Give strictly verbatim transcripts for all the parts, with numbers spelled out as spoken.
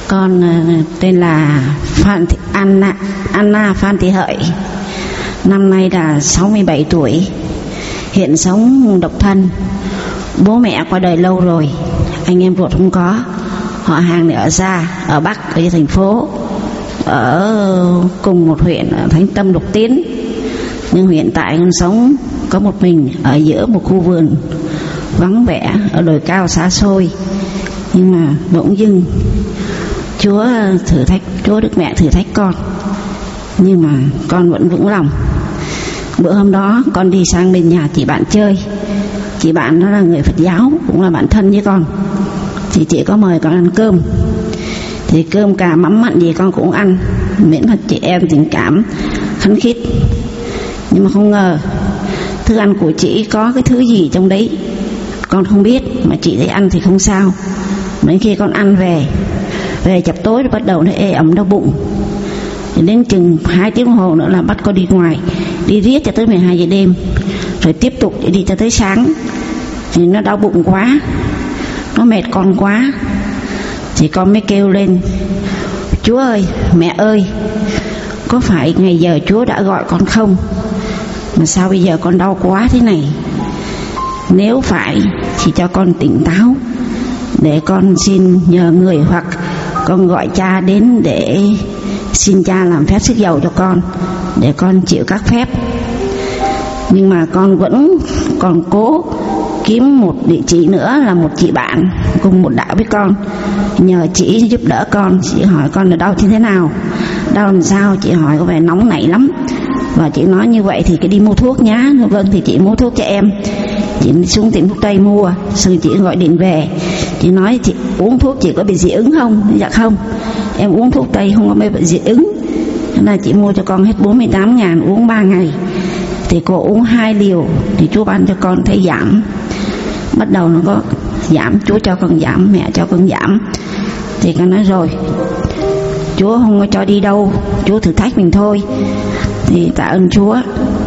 Con tên là Phan Thị Anna, Anna Phan Thị Hợi. Năm nay là sáu mươi bảy tuổi. Hiện sống độc thân. Bố mẹ qua đời lâu rồi, anh em ruột không có. Họ hàng thì ở xa, ở Bắc, ở thành phố, ở cùng một huyện ở Thánh Tâm Lục Tiến. Nhưng hiện tại con sống có một mình ở giữa một khu vườn vắng vẻ ở đồi cao xa xôi. Nhưng mà bỗng dưng Chúa thử thách, Chúa Đức Mẹ thử thách con, nhưng mà con vẫn vững lòng. Bữa hôm đó con đi sang bên nhà chị bạn chơi. Chị bạn đó là người Phật giáo, cũng là bạn thân với con. Thì chị có mời con ăn cơm. Thì cơm cà mắm mặn gì con cũng ăn, miễn là chị em tình cảm khấn khít. Nhưng mà không ngờ thức ăn của chị có cái thứ gì trong đấy con không biết, mà chị thấy ăn thì không sao. Đến khi con ăn về Về chập tối bắt đầu nó ê ẩm đau bụng. Thì đến chừng hai tiếng đồng hồ nữa là bắt con đi ngoài, đi riết cho tới mười hai giờ đêm, rồi tiếp tục đi cho tới sáng. Thì nó đau bụng quá, nó mệt con quá. Thì con mới kêu lên: Chúa ơi, mẹ ơi, có phải ngày giờ Chúa đã gọi con không? Mà sao bây giờ con đau quá thế này? Nếu phải thì cho con tỉnh táo, để con xin nhờ người, hoặc con gọi cha đến để xin cha làm phép sức dầu cho con, để con chịu các phép. Nhưng mà con vẫn còn cố kiếm một địa chỉ nữa, là một chị bạn cùng một đạo với con, nhờ chị giúp đỡ con. Chị hỏi con là đau như thế nào, đau làm sao. Chị hỏi có vẻ nóng nảy lắm, và chị nói như vậy thì cái đi mua thuốc nhá. Vâng, thì chị mua thuốc cho em. Chị xuống tiệm thuốc Tây mua, xong chị gọi điện về. Chị nói: chị uống thuốc chị có bị dị ứng không? Dạ không, em uống thuốc Tây không có bị dị ứng. Thế là chị mua cho con hết bốn mươi tám ngàn, uống ba ngày. Thì cô uống hai liều thì Chúa ban cho con thấy giảm. Bắt đầu nó có giảm, Chúa cho con giảm, mẹ cho con giảm. Thì con nói rồi, Chúa không có cho đi đâu, Chúa thử thách mình thôi. Thì tạ ơn Chúa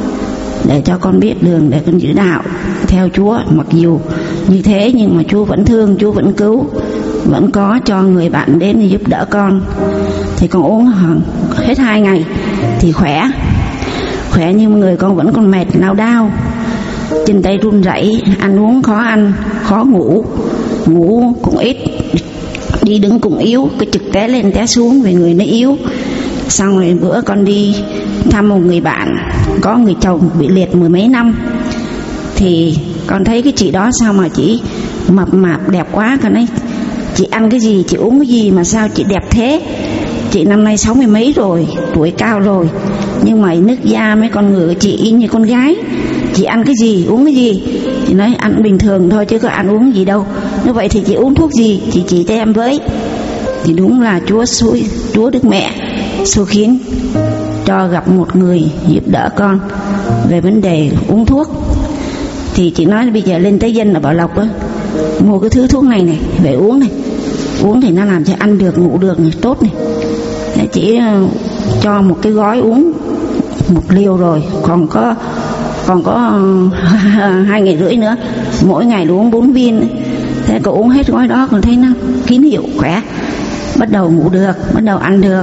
để cho con biết đường để con giữ đạo theo Chúa. Mặc dù như thế nhưng mà Chúa vẫn thương, Chúa vẫn cứu, vẫn có cho người bạn đến để giúp đỡ con. Thì con uống hết hai ngày thì khỏe. Khỏe nhưng người con vẫn còn mệt, nao đau, chân tay run rẩy, ăn uống khó ăn, khó ngủ, ngủ cũng ít, đi đứng cũng yếu, cái trực té lên té xuống vì người nó yếu. Xong rồi bữa con đi thăm một người bạn có người chồng bị liệt mười mấy năm. Thì con thấy cái chị đó sao mà chị mập mạp đẹp quá. Con nói: chị ăn cái gì, chị uống cái gì mà sao chị đẹp thế? Chị năm nay sáu mươi mấy rồi, tuổi cao rồi, nhưng mà nước da mấy con người chị y như con gái. Chị ăn cái gì, uống cái gì? Chị nói: ăn bình thường thôi chứ có ăn uống gì đâu. Như vậy thì chị uống thuốc gì, chị chỉ cho em với. Thì đúng là Chúa xui, Chúa Đức Mẹ xui khiến cho gặp một người giúp đỡ con về vấn đề uống thuốc. Thì chị nói bây giờ lên tới Dân ở Bảo Lộc á, mua cái thứ thuốc này này về uống này. Uống thì nó làm cho ăn được, ngủ được này, tốt này. Thế chị cho một cái gói uống một liều rồi, còn có còn có hai ngày rưỡi nữa, mỗi ngày uống bốn viên. Thế cậu uống hết gói đó còn thấy nó kín hiệu khỏe, bắt đầu ngủ được, bắt đầu ăn được,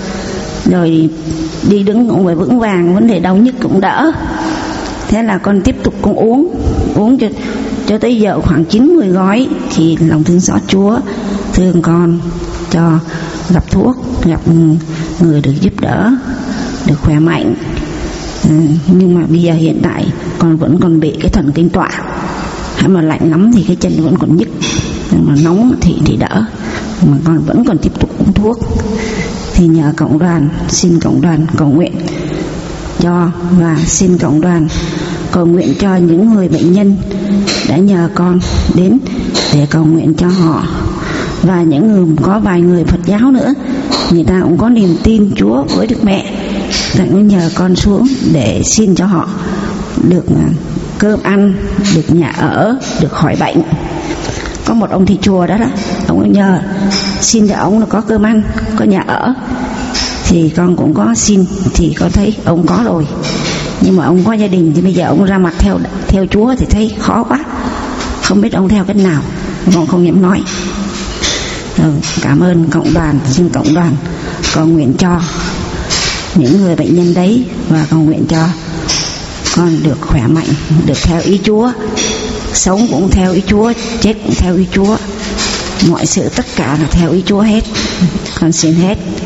rồi đi đứng cũng phải vững vàng, vấn đề đau nhức cũng đỡ. Thế là con tiếp tục con uống uống cho cho tới giờ khoảng chín mươi gói. Thì lòng thương xót Chúa thương con, cho gặp thuốc, gặp người được giúp đỡ, được khỏe mạnh. Ừ, nhưng mà bây giờ hiện tại con vẫn còn bị cái thần kinh tọa. Hãy mà lạnh lắm thì cái chân vẫn còn nhức, nhưng mà nóng thì thì đỡ, mà con vẫn còn tiếp tục uống thuốc. Thì nhờ cộng đoàn, xin cộng đoàn cầu nguyện cho, và xin cộng đoàn cầu nguyện cho những người bệnh nhân đã nhờ con đến để cầu nguyện cho họ. Và những người, có vài người Phật giáo nữa, người ta cũng có niềm tin Chúa với Đức Mẹ, ta cũng nhờ con xuống để xin cho họ được cơm ăn, được nhà ở, được khỏi bệnh. Có một ông thầy chùa đó đó, ông nhờ xin cho ông là có cơm ăn, có nhà ở. Thì con cũng có xin, thì con thấy ông có rồi, nhưng mà ông có gia đình, thì bây giờ ông ra mặt theo theo Chúa thì thấy khó quá, không biết ông theo cách nào, con không dám nói. Ừ, cảm ơn cộng đoàn, xin cộng đoàn cầu nguyện cho những người bệnh nhân đấy, và cầu nguyện cho con được khỏe mạnh, được theo ý Chúa, sống cũng theo ý Chúa, chết cũng theo ý Chúa, mọi sự tất cả là theo ý Chúa hết. Con xin hết.